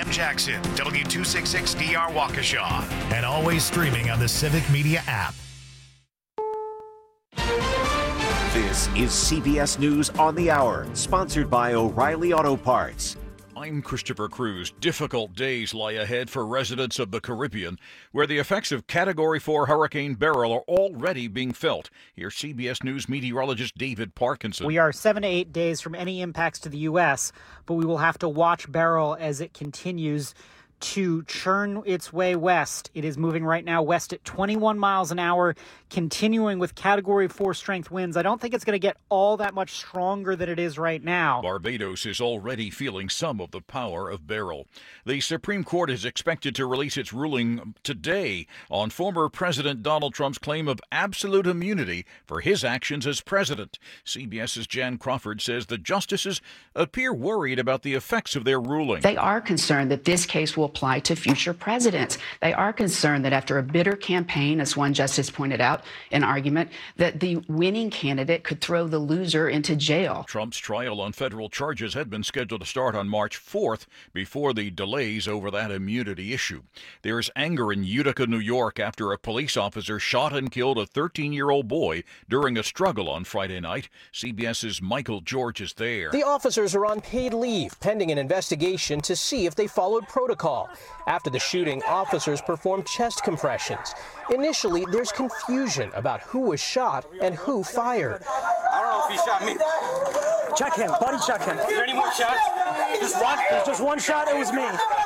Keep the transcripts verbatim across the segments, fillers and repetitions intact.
M Jackson, W two sixty-six D R Waukesha, and always streaming on the Civic Media app. This is C B S News on the Hour, sponsored by O'Reilly Auto Parts. I'm Christopher Cruz. Difficult days lie ahead for residents of the Caribbean, where the effects of Category four Hurricane Beryl are already being felt. Here's C B S News meteorologist David Parkinson. We are seven to eight days from any impacts to the U S, but we will have to watch Beryl as it continues to churn its way west. It is moving right now west at twenty-one miles an hour, continuing with Category four strength winds. I don't think it's going to get all that much stronger than it is right now. Barbados is already feeling some of the power of Beryl. The Supreme Court is expected to release its ruling today on former President Donald Trump's claim of absolute immunity for his actions as president. CBS's Jan Crawford says the justices appear worried about the effects of their ruling. They are concerned that this case will apply to future presidents. They are concerned that after a bitter campaign, as one justice pointed out in argument, that the winning candidate could throw the loser into jail. Trump's trial on federal charges had been scheduled to start on March fourth before the delays over that immunity issue. There is anger in Utica, New York, after a police officer shot and killed a thirteen-year-old boy during a struggle on Friday night. CBS's Michael George is there. The officers are on paid leave, pending an investigation to see if they followed protocol. After the shooting, officers performed chest compressions. Initially, there's confusion about who was shot and who fired. I don't know if he shot me. Check him, buddy, check him. Is there any more shots? Just one, there's just one shot, it was me.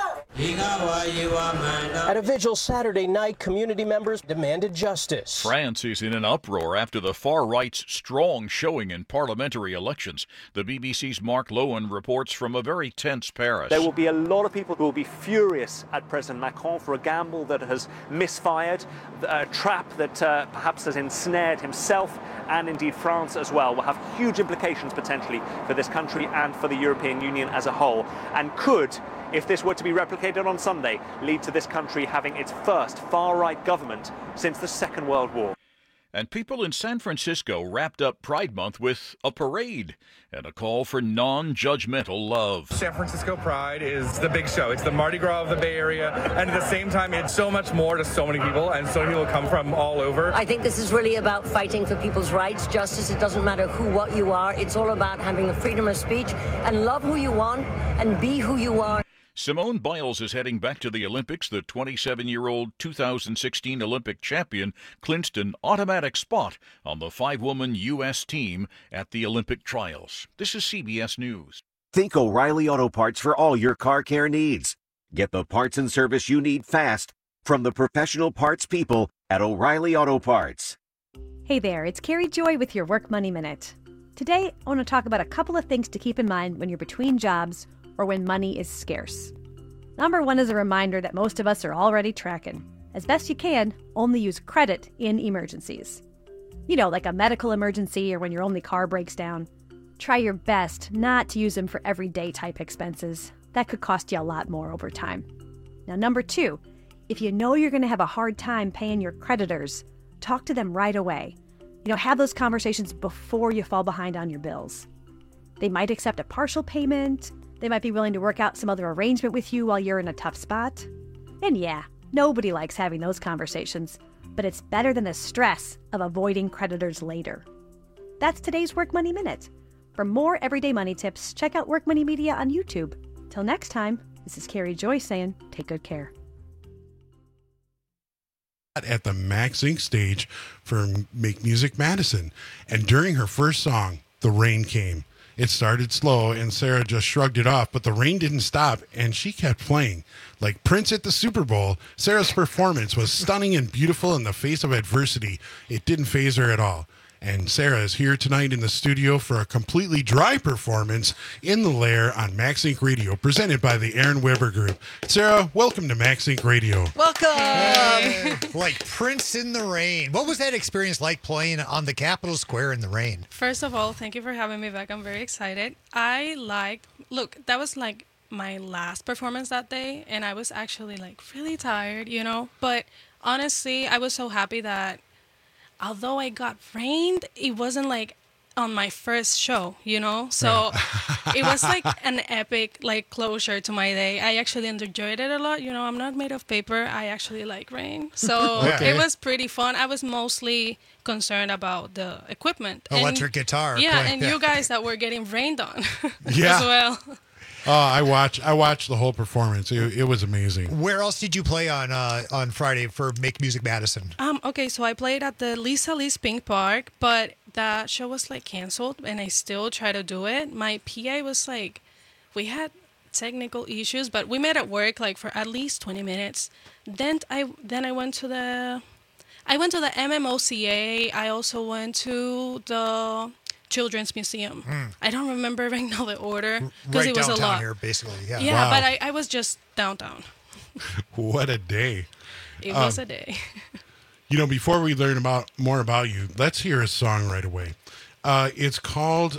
At a vigil Saturday night, community members demanded justice. France is in an uproar after the far right's strong showing in parliamentary elections. The B B C's Mark Lowen reports from a very tense Paris. There will be a lot of people who will be furious at President Macron for a gamble that has misfired, a trap that uh, perhaps has ensnared himself and indeed France as well. Will have huge implications potentially for this country and for the European Union as a whole, and could, if this were to be replicated on Sunday, lead to this country having its first far-right government since the Second World War. And people in San Francisco wrapped up Pride Month with a parade and a call for non-judgmental love. San Francisco Pride is the big show. It's the Mardi Gras of the Bay Area, and at the same time, it's so much more to so many people, and so many people come from all over. I think this is really about fighting for people's rights, justice. It doesn't matter who, what you are. It's all about having the freedom of speech and love who you want and be who you are. Simone Biles is heading back to the Olympics. The twenty-seven-year-old two thousand sixteen Olympic champion clinched an automatic spot on the five-woman U S team at the Olympic trials. This is C B S News. Think O'Reilly Auto Parts for all your car care needs. Get the parts and service you need fast from the professional parts people at O'Reilly Auto Parts. Hey there, it's Carrie Joy with your Work Money Minute. Today, I want to talk about a couple of things to keep in mind when you're between jobs or when money is scarce. Number one is a reminder that most of us are already tracking. As best you can, only use credit in emergencies. You know, like a medical emergency or when your only car breaks down. Try your best not to use them for everyday type expenses. That could cost you a lot more over time. Now, number two, if you know you're going to have a hard time paying your creditors, talk to them right away. You know, have those conversations before you fall behind on your bills. They might accept a partial payment. They might be willing to work out some other arrangement with you while you're in a tough spot. And yeah, nobody likes having those conversations, but it's better than the stress of avoiding creditors later. That's today's Work Money Minute. For more everyday money tips, check out Work Money Media on YouTube. Till next time, this is Carrie Joy saying, take good care. At the Max Incorporated stage for Make Music Madison, and during her first song, The Rain Came. It started slow, and Sarah just shrugged it off, but the rain didn't stop, and she kept playing. Like Prince at the Super Bowl, Sarah's performance was stunning and beautiful in the face of adversity. It didn't faze her at all. And Sarah is here tonight in the studio for a completely dry performance in the Lair on Max Incorporated Radio, presented by the Aaron Weber Group. Sarah, welcome to Max Incorporated Radio. Welcome! Hey. Like Prince in the rain. What was that experience like playing on the Capitol Square in the rain? First of all, thank you for having me back. I'm very excited. I liked, look, that was like my last performance that day, and I was actually like really tired, you know? But honestly, I was so happy that although I got rained, it wasn't like on my first show, you know? So it was like an epic like closure to my day. I actually enjoyed it a lot. You know, I'm not made of paper. I actually like rain. So Okay. it was pretty fun. I was mostly concerned about the equipment. Electric and, guitar. Yeah, playing. and you guys that were getting rained on Yeah. as well. Oh, I watched I watched the whole performance. It, it was amazing. Where else did you play on uh, on Friday for Make Music Madison? Um, okay, so I played at the Lisa Lee's Pink Park, but that show was like canceled, and I still try to do it. My P A was like, we had technical issues, but we made it work like for at least twenty minutes. Then I then I went to the, I went to the M M O C A. I also went to the Children's Museum. Mm. I don't remember right now the order because Right it was downtown a lot. here, basically. Yeah. Yeah, Wow. but I, I was just downtown. What a day. It was Um, a day. You know, before we learn about more about you, let's hear a song right away. Uh, it's called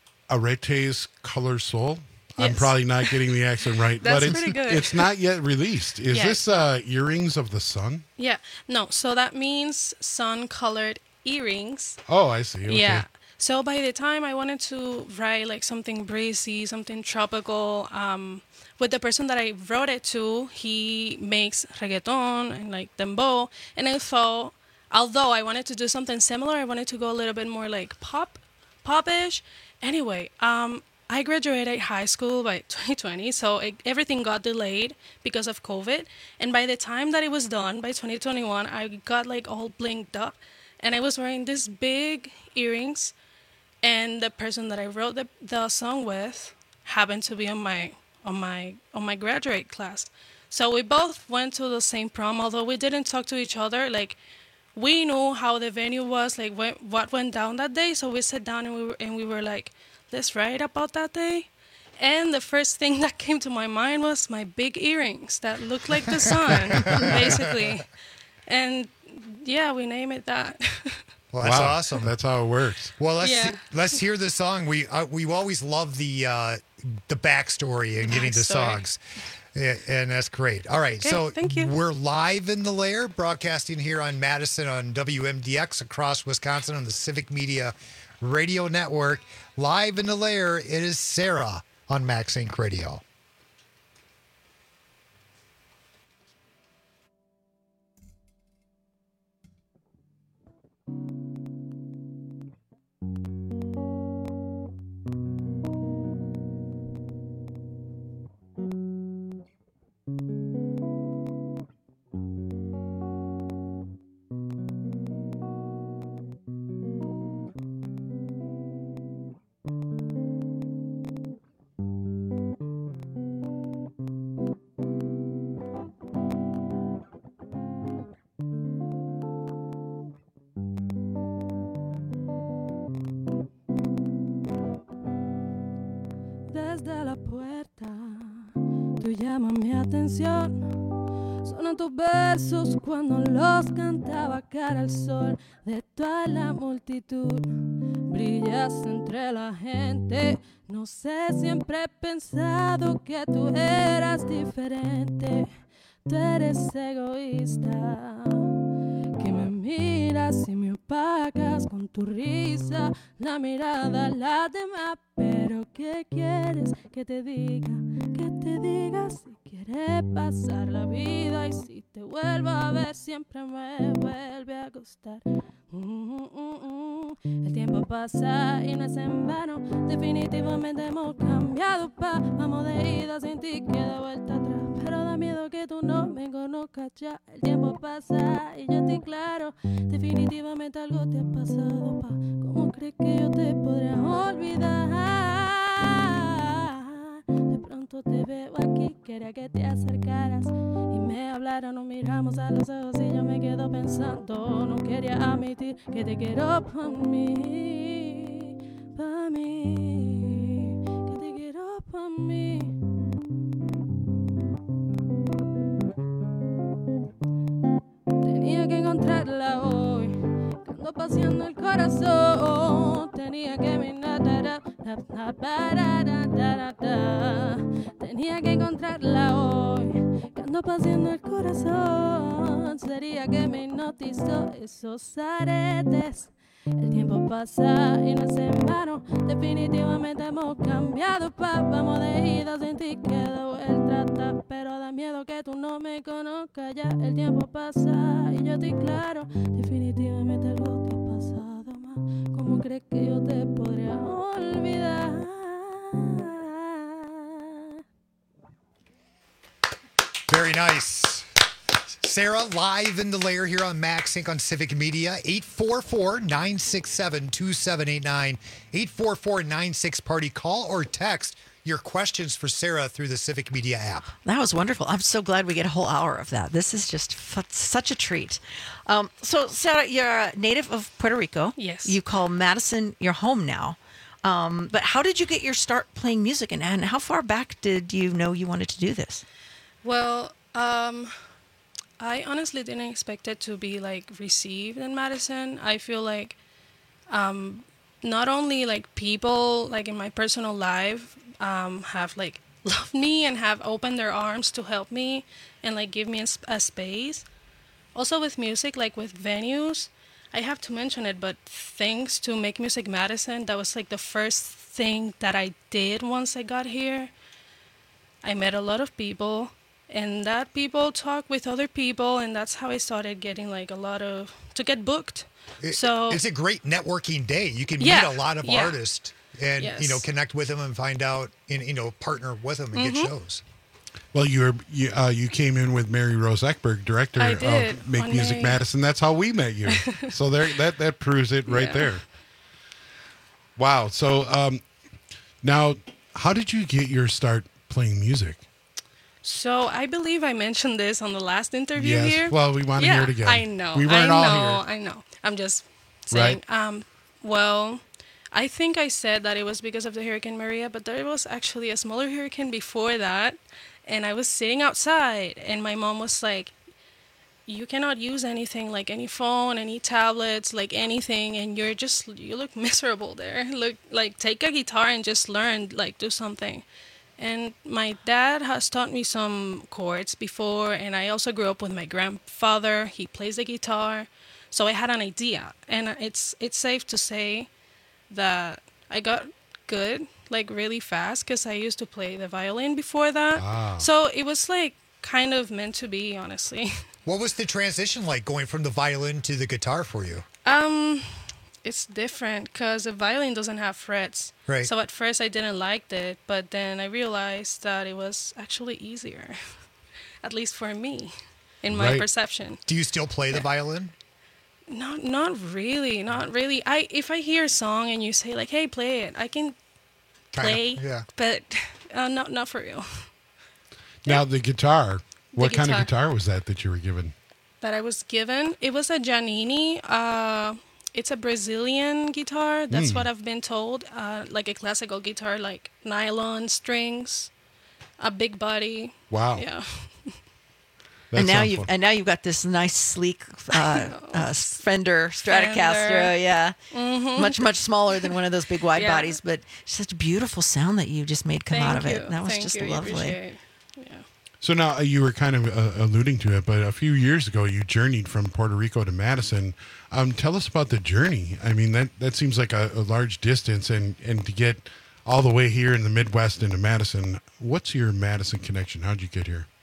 Arete's Color Soul. I'm Yes. probably not getting the accent right, That's but it's pretty good. it's not yet released. Is Yeah. this uh, Earrings of the Sun? Yeah, no, so that means sun-colored earrings. Oh, I see. Okay. Yeah. So by the time I wanted to write like something breezy, something tropical, um, with the person that I wrote it to, he makes reggaeton and like dembow, and I thought, although I wanted to do something similar, I wanted to go a little bit more like pop, popish. Anyway, um, I graduated high school by twenty twenty, so it, everything got delayed because of COVID. And by the time that it was done, by twenty twenty-one, I got like all blinked up, and I was wearing these big earrings. And the person that I wrote the, the song with happened to be on my on my on my graduate class. So we both went to the same prom, although we didn't talk to each other. Like, we knew how the venue was, like what what went down that day. So we sat down and we were and we were like, let's write about that day. And the first thing that came to my mind was my big earrings that looked like the sun, basically. And yeah, we named it that. Well, that's Wow. awesome. That's how it works. Well, let's Yeah. let's hear the song. We uh, we always love the uh, the backstory and getting the Backstory. songs, yeah, and that's great. All right, Okay, so thank you. we're live in the Lair, broadcasting here on Madison on W M D X across Wisconsin on the Civic Media Radio Network. Live in the Lair, it is Sarah on MaxInc Radio. Desde la puerta, tú llamas mi atención. Sonan tus versos cuando los cantaba cara al sol. De toda la multitud, brillas entre la gente. No sé, siempre he pensado que tú eras diferente. Tú eres egoísta, que me miras y me opacas con tu risa, la mirada, la demás. Pero ¿qué quieres que te diga? Que te diga si quieres pasar la vida, y si te vuelvo a ver siempre me vuelve a gustar. Mm, mm, mm. El tiempo pasa y no es en vano. Definitivamente hemos cambiado, pa. Vamos de ida sin ti, que de vuelta atrás. Pero da miedo que tú no me conozcas ya. El tiempo pasa y yo estoy claro. Definitivamente algo te ha pasado, pa. ¿Cómo crees que yo te podré olvidar? De pronto te veo aquí, quería que te acercaras y me hablaras. Nos miramos a los ojos y yo me quedo pensando. No quería admitir que te quiero pa' mí, pa' mí, que te quiero pa' mí. Tenía que encontrarla hoy, que ando paseando el corazón. Tenía que mirar, tenía que encontrarla hoy, que ando paseando el corazón. Sería que me hipnotizó esos aretes El tiempo pasa y no es en vano. Definitivamente hemos cambiado, pa. Vamos de ida sin ti quedo el trata. Pero da miedo que tú no me conozcas ya. El tiempo pasa y yo estoy claro. Definitivamente algo te ha pasado más. ¿Cómo crees que yo te podría olvidar? Very nice. Sarah, live in the lair here on MaxSync on Civic Media. eight four four, nine six seven, two seven eight nine. eight four four, nine six party. Call or text your questions for Sarah through the Civic Media app. That was wonderful. I'm so glad we get a whole hour of that. This is just f- such a treat. Um, so, Sarah, you're a native of Puerto Rico. Yes. You call Madison your home now. Um, but how did you get your start playing music, and, and how far back did you know you wanted to do this? Well, um, I honestly didn't expect it to be like received in Madison. I feel like um, not only like people like in my personal life um, have like loved me and have opened their arms to help me and like give me a, a space. Also with music, like with venues, I have to mention it, but thanks to Make Music Madison, that was like the first thing that I did once I got here. I met a lot of people. And that people talk with other people, and that's how I started getting like a lot of to get booked. It, so it's a great networking day. You can yeah, meet a lot of yeah. artists and yes. you know connect with them and find out and you know partner with them and mm-hmm. get shows. Well, you were you, uh, you came in with Mary Rose Eckberg, director I did, of Make one Music day. Madison. That's how we met you. So there, that that proves it right Yeah. there. Wow. So um, now, how did you get your start playing music? So I believe I mentioned this on the last interview Yes. here. Well, we want to yeah, hear it again. I know. We weren't I all know, here. I know. I'm just saying. Right. Um, well, I think I said that it was because of the Hurricane Maria, but there was actually a smaller hurricane before that. And I was sitting outside, and my mom was like, you cannot use anything, like any phone, any tablets, like anything, and you're just, you look miserable there. Look, like, take a guitar and just learn, like, do something. And my dad has taught me some chords before, and I also grew up with my grandfather. He plays the guitar, so I had an idea. And it's it's safe to say that I got good, like really fast, because I used to play the violin before that. Ah. So it was like kind of meant to be, honestly. What was the transition like going from the violin to the guitar for you? Um, it's different because the violin doesn't have frets. Right. So at first I didn't like it, but then I realized that it was actually easier, at least for me, in my Right. perception. Do you still play the violin? Not, not really, not really. I if I hear a song and you say like, "Hey, play it," I can Kinda, play, yeah. but uh, not not for real. Now the guitar. What kind of guitar. guitar was that that you were given? That I was given. It was a Giannini. Uh, it's a Brazilian guitar. That's Mm. what I've been told. Uh, like a classical guitar, like nylon strings, a big body. Wow. Yeah. That and now sounds you've fun. and now you've got this nice sleek uh, uh, Fender Stratocaster, Fender. yeah, Mhm. much much smaller than one of those big wide Yeah. bodies, but such a beautiful sound that you just made come out of Thank it. you. That was Thank just you. I lovely. appreciate it. So now uh, you were kind of uh, alluding to it, but a few years ago you journeyed from Puerto Rico to Madison. Um, tell us about the journey. I mean, that, that seems like a, a large distance, and, and to get all the way here in the Midwest into Madison, what's your Madison connection? How'd you get here?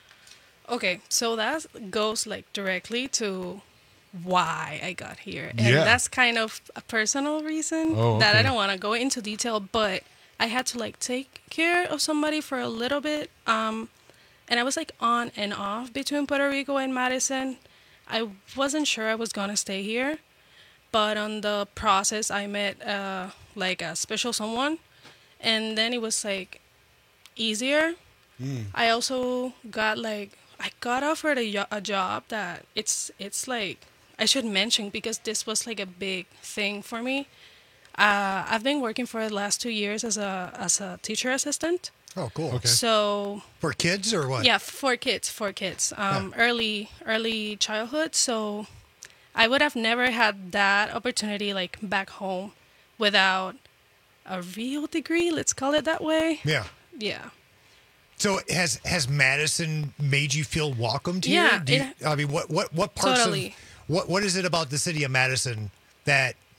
Okay, so that goes like directly to why I got here. And Yeah. that's kind of a personal reason Oh, that I okay. don't want to go into detail, but I had to like take care of somebody for a little bit. Um, and I was like on and off between Puerto Rico and Madison. I wasn't sure I was going to stay here, but on the process, I met uh, like a special someone, and then it was like easier. Mm. I also got like I got offered a, yo- a job that it's it's like I should mention because this was like a big thing for me. Uh, I've been working for the last two years as a as a teacher assistant. Oh, cool. Okay. So For kids or what? yeah, for kids, for kids, um, early early childhood. So I would have never had that opportunity like back home without a real degree. Let's call it that way. Yeah. Yeah. So has has Madison made you feel welcomed here? Yeah, Do you, it- I mean, what what what parts Totally. of what what is it about the city of Madison that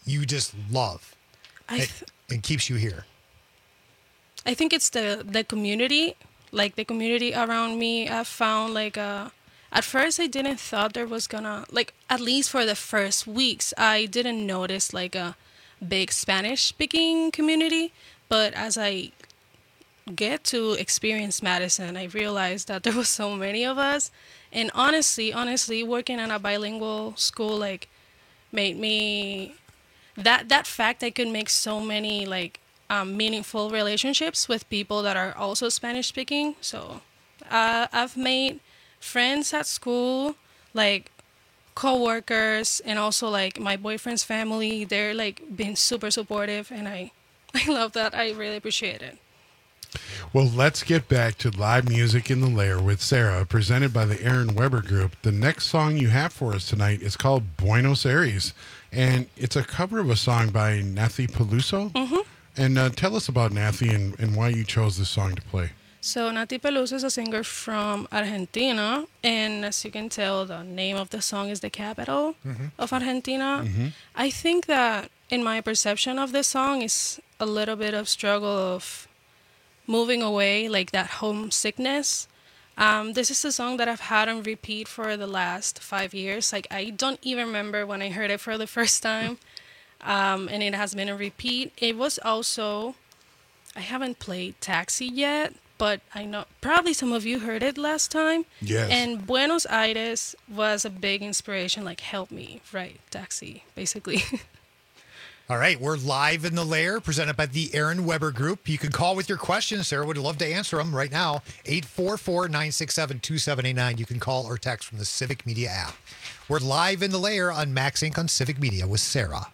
you just love I th- and, and keeps you here? I think it's the the community, like the community around me. I found like a. At first, I didn't thought there was gonna like at least for the first weeks, I didn't notice like a big Spanish speaking community. But as I get to experience Madison, I realized that there was so many of us. And honestly, honestly, working in a bilingual school like made me that that fact I could make so many like um, meaningful relationships with people that are also Spanish speaking. So uh, I've made friends at school, like co-workers, and also like my boyfriend's family. They're like been super supportive, and I I love that. I really appreciate it. Well, let's get back to live music in the Lair with Sarah, presented by the Aaron Weber Group. The next song you have for us tonight is called Buenos Aires, and it's a cover of a song by Nathy Peluso. Mm-hmm. And uh, tell us about Nathy and, and why you chose this song to play. So Nathy Peluso is a singer from Argentina, and as you can tell, the name of the song is the capital Mm-hmm. of Argentina. Mm-hmm. I think that in my perception of the song is a little bit of struggle of moving away, like that homesickness. Um, this is a song that I've had on repeat for the last five years. Like I don't even remember when I heard it for the first time, um, and it has been a repeat. It was also, I haven't played Taxi yet, but I know probably some of you heard it last time. Yes. And Buenos Aires was a big inspiration, like help me write Taxi, basically. All right, we're live in the Lair, presented by the Aaron Weber Group. You can call with your questions. Sarah would love to answer them right now. eight four four, nine six seven, two seven eight nine. You can call or text from the Civic Media app. We're live in the Lair on Max Incorporated on Civic Media with Sarah.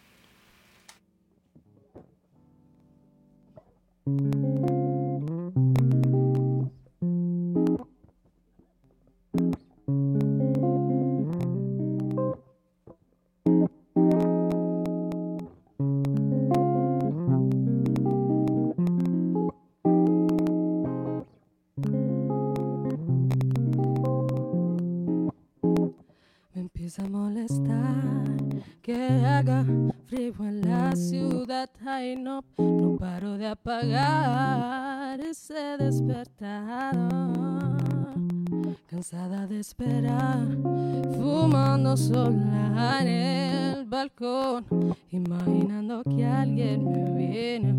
Me empieza a molestar que haga frío en la ciudad. Ay, no, no paro de apagar ese despertador. Cansada de esperar, fumando sola en el balcón, imaginando que alguien me viene a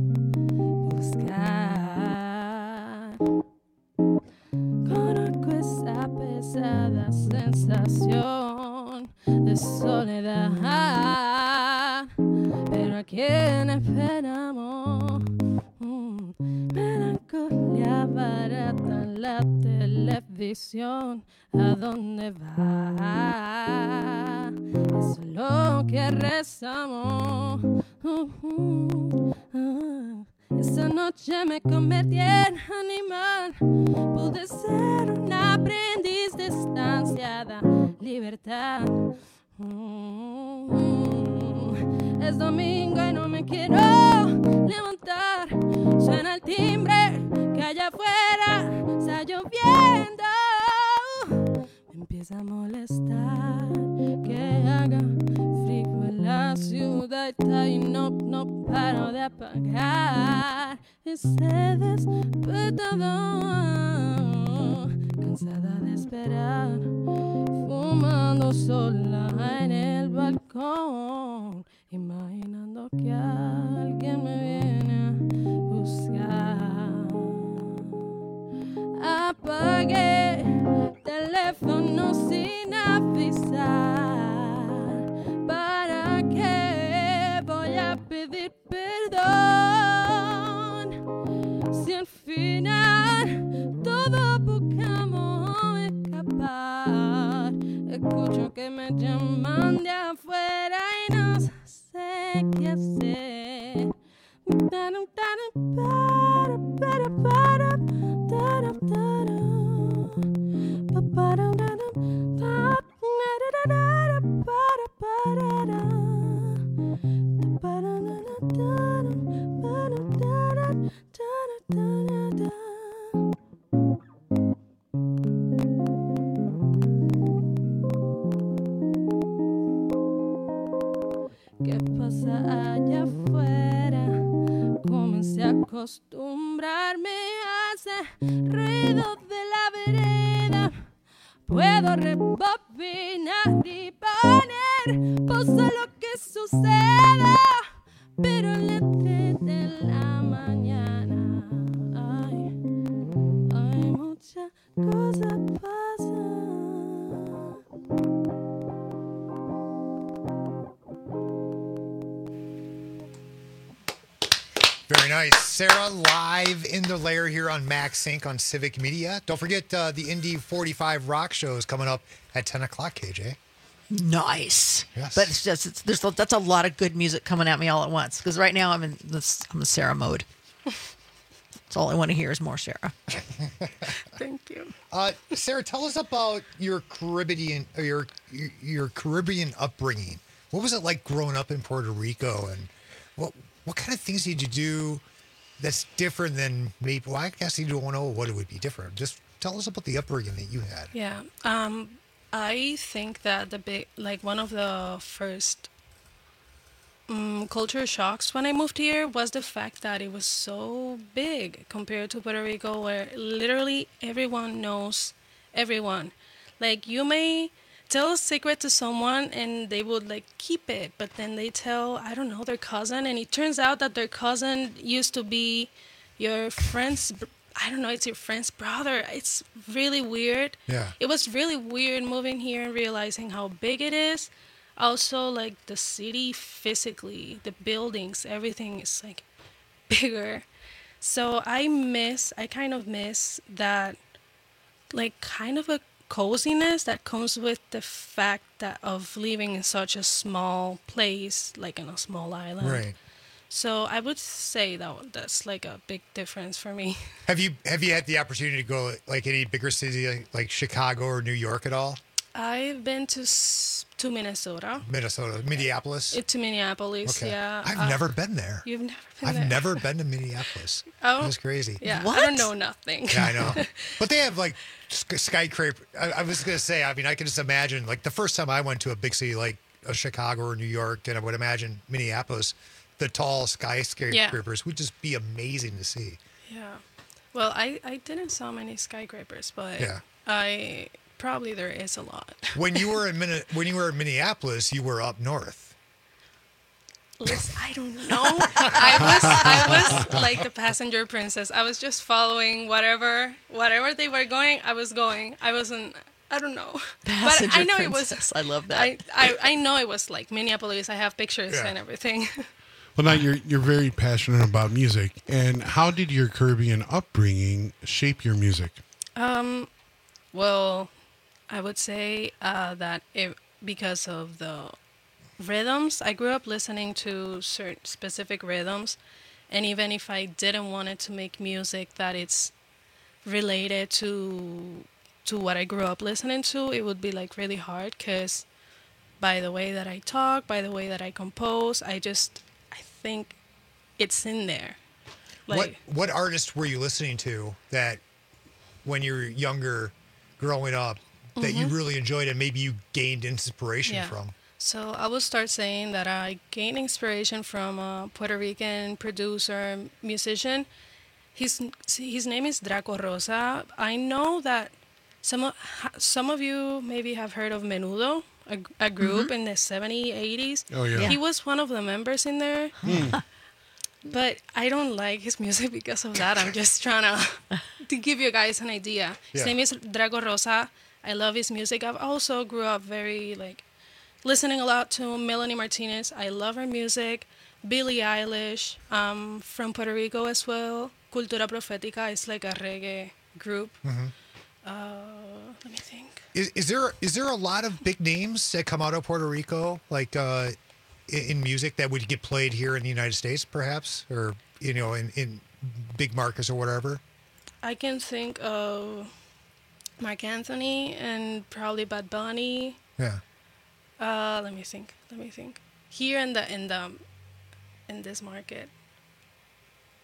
buscar. Conozco esa pesada sensación de soledad, pero a quién esperamos. Mm, melancolía barata en la televisión. ¿A dónde va? Es lo que rezamos. Uh, uh, uh. Esa noche me convertí en animal. Pude ser un aprendiz de esta ansiada libertad. Mm, es domingo y no me quiero levantar. Suena el timbre que allá afuera está lloviendo. Me empieza a molestar que haga frío en la ciudad y no, no paro de apagar ese despertador. Cansada de esperar, fumando sola en el balcón, imaginando que alguien me viene a buscar. Apagué teléfono sin avisar. ¿Para qué voy a pedir perdón? Si al final todo buscamos escapar. Escucho que me llaman de afuera. acostumbrarme a ese ruido de la vereda. Puedo rebobinar y poner pausa a lo que suceda, pero a las tres de la mañana ay, hay muchas cosas pasan. Very nice. Sarah, live in the lair here on MaxSync on Civic Media. Don't forget uh, the Indy forty-five Rock Show is coming up at ten o'clock, K J. Nice. Yes. But it's just, it's, there's, that's a lot of good music coming at me all at once. Because right now I'm in this, I'm in Sarah mode. That's all I want to hear is more Sarah. Thank you. Uh, Sarah, tell us about your Caribbean, or your, your your Caribbean upbringing. What was it like growing up in Puerto Rico, and what what kind of things did you do that's different than maybe? Well, I guess you don't know what it would be different. Just tell us about the upbringing that you had. Yeah. Um, I think that the big, like one of the first um, culture shocks when I moved here was the fact that it was so big compared to Puerto Rico, where literally everyone knows everyone. Like you may tell a secret to someone and they would like keep it, but then they tell, I don't know, their cousin, and it turns out that their cousin used to be your friend's, I don't know, it's your friend's brother. It's really weird. Yeah. It was really weird moving here and realizing how big it is. Also, like the city physically, the buildings, everything is like bigger. So I miss, I kind of miss that, like kind of a coziness that comes with the fact that of living in such a small place, like in a small island. Right. So I would say that that's like a big difference for me. Have you have you had the opportunity to go like any bigger city like, like Chicago or New York at all? I've been to s- to Minnesota. Minnesota, Minneapolis. It, to Minneapolis, Okay. yeah. I've Uh, never been there. You've never been I've there? never been to Minneapolis. Oh, That's crazy. Yeah, I don't know nothing. Yeah, I know. But they have like sk- skyscraper. I, I was gonna say. I mean, I can just imagine. Like the first time I went to a big city like a Chicago or New York, and I would imagine Minneapolis, the tall skyscrapers would just be amazing to see. Yeah. Well, I, I didn't saw many skyscrapers, but Yeah. I probably there is a lot. When you were in Min- when you were in Minneapolis, you were up north. Listen, I don't know. I was I was like the passenger princess. I was just following whatever whatever they were going. I was going. I wasn't. I don't know. Passenger but I know princess. it was. I love that. I, I I know it was like Minneapolis. I have pictures Yeah. and everything. Well, now you're you're very passionate about music, and how did your Caribbean upbringing shape your music? Um, well, I would say uh, that it, because of the rhythms, I grew up listening to certain specific rhythms, and even if I didn't want it to make music that it's related to to what I grew up listening to, it would be like really hard because by the way that I talk, by the way that I compose, I just I think it's in there. Like, what what artists were you listening to that when you were younger, growing up, that you Mhm. really enjoyed and maybe you gained inspiration Yeah. from? So I will start saying that I gained inspiration from a Puerto Rican producer, musician. His his name is Draco Rosa. I know that some of, some of you maybe have heard of Menudo, a, a group Mhm. in the seventies, eighties. Oh, yeah. Yeah. He was one of the members in there. But I don't like his music because of that. I'm just trying to to give you guys an idea. His Yeah. name is Draco Rosa. I love his music. I've also grew up very like listening a lot to Melanie Martinez. I love her music. Billie Eilish, um, from Puerto Rico as well. Cultura Profética is like a reggae group. Mhm. Uh, let me think. Is, is there is there a lot of big names that come out of Puerto Rico, like uh, in, in music that would get played here in the United States, perhaps, or you know, in, in big markets or whatever? I can think of Mark Anthony and probably Bad Bunny. Yeah. Uh, let me think. Let me think. Here in the in the in this market.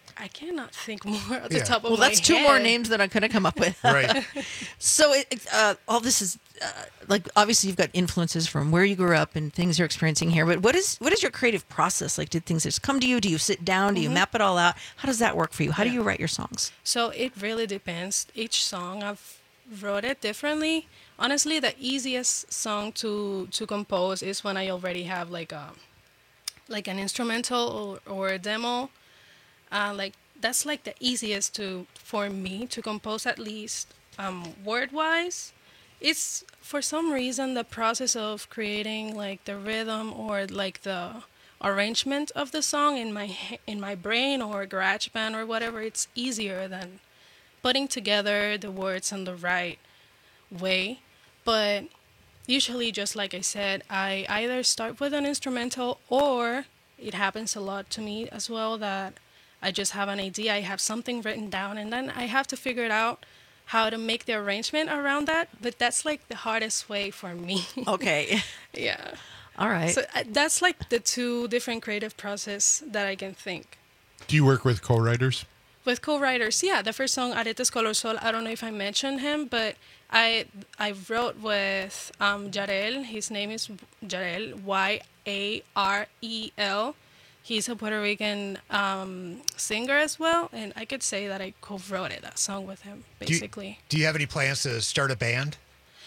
I cannot think more at the Yeah. top of well, my that's two head. more names that I could have come up with. Right. So it, it, uh, all this is uh, like obviously you've got influences from where you grew up and things you're experiencing here. But what is what is your creative process? Like, did things just come to you? Do you sit down? Do you Mhm. map it all out? How does that work for you? How do Yeah. you write your songs? So it really depends. Each song I've wrote it differently. Honestly, the easiest song to to compose is when I already have like a like an instrumental or, or a demo. Uh, like that's like the easiest to for me to compose, at least um, word wise. It's for some reason the process of creating like the rhythm or like the arrangement of the song in my he- in my brain or GarageBand or whatever. It's easier than putting together the words in the right way. But usually, just like I said, I either start with an instrumental, or it happens a lot to me as well that I just have an idea, I have something written down, and then I have to figure it out how to make the arrangement around that. But that's like the hardest way for me. Okay. Yeah. All right. So uh, that's like the two different creative process that I can think. Do you work with co-writers? With co-writers, yeah. The first song, Aretes Color Sol, I don't know if I mentioned him, but I I wrote with um, Yarel. His name is Yarel, Y A R E L. He's a Puerto Rican um, singer as well, and I could say that I co-wrote it, that song with him, basically. Do you, do you have any plans to start a band?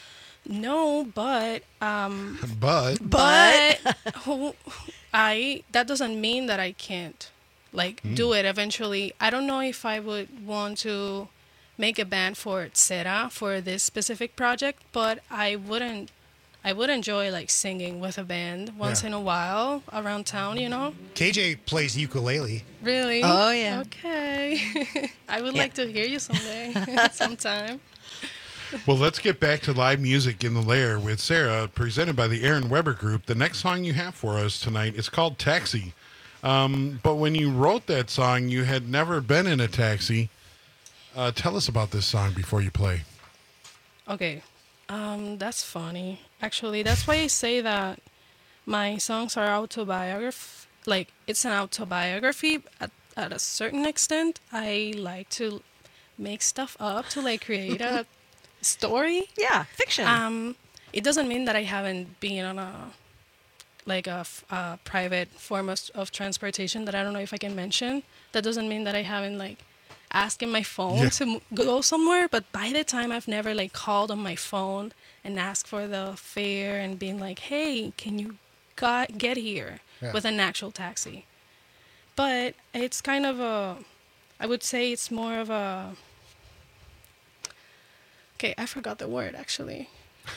No, but um, But but who, I that doesn't mean that I can't like Mm. do it eventually. I don't know if I would want to make a band for Sera for this specific project, but I wouldn't. I would enjoy like singing with a band once Yeah. in a while around town, you know. K J plays ukulele. Really? Oh, yeah. Okay. I would Yeah. like to hear you someday, sometime. Well, let's get back to live music in the Lair with Sarah, presented by the Aaron Weber Group. The next song you have for us tonight is called Taxi. Um, but when you wrote that song, you had never been in a taxi. Uh, tell us about this song before you play. Okay, um, that's funny. Actually, that's why I say that my songs are autobiography. Like, it's an autobiography at, at a certain extent. I like to make stuff up to like create a story. Yeah, fiction. Um, it doesn't mean that I haven't been on a like a, f- a private form of, of transportation that I don't know if I can mention. That doesn't mean that I haven't like asking my phone Yeah. to m- go somewhere, but by the time I've never like called on my phone and asked for the fare and being like, hey, can you got, get here Yeah. with an actual taxi. But it's kind of a, I would say it's more of a, okay, I forgot the word actually.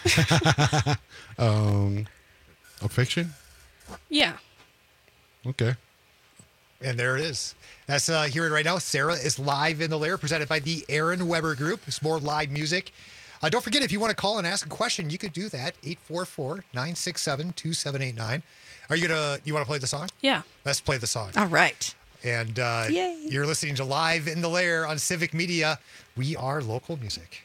um, a fiction? Yeah. Okay. And there it is. That's uh, hear it right now. Sarah is live in the Lair, presented by the Aaron Weber Group. It's more live music. Uh, don't forget, if you want to call and ask a question, you could do that. eight four four, nine six seven, two seven eight nine. Are you gonna? You want to play the song? Yeah. Let's play the song. All right. And uh, Yay. you're listening to Live in the Lair on Civic Media. We are local music.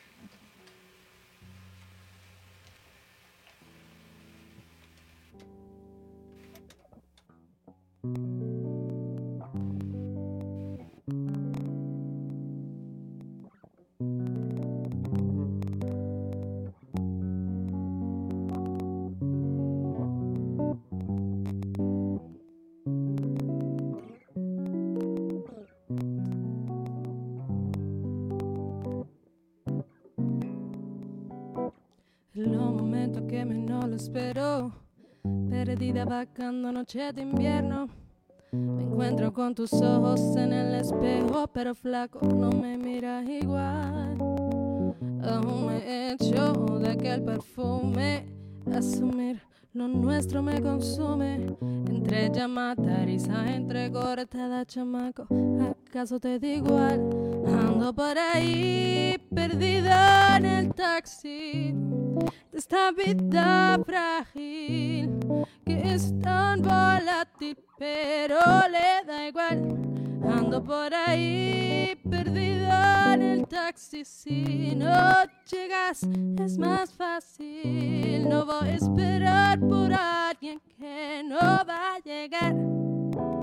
En los momentos que menos lo espero, perdida vagando noche de invierno. Me encuentro con tus ojos en el espejo, pero flaco, no me miras igual. Aún me echo de aquel perfume, asumir lo nuestro me consume. Entre llamada, risa, entre cortada, chamaco, ¿acaso te da igual? Ando por ahí, perdida en el taxi de esta vida frágil que es tan volátil, pero le da igual. Ando por ahí, perdida en el taxi. Si no llegas, es más fácil. No voy a esperar por alguien que no va a llegar.